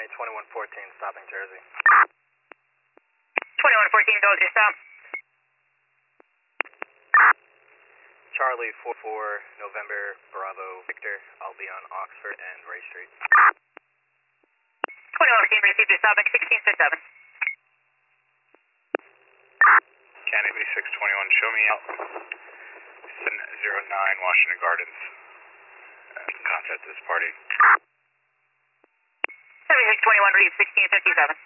2114 stopping Jersey. 2114, go with your stop. Charlie 44 November Bravo Victor. I'll be on Oxford and Ray Street. 2114, received your stop, 1667. Kennedy 621, show me out. 09 Washington Gardens. Contact this party. 7621, read 1657.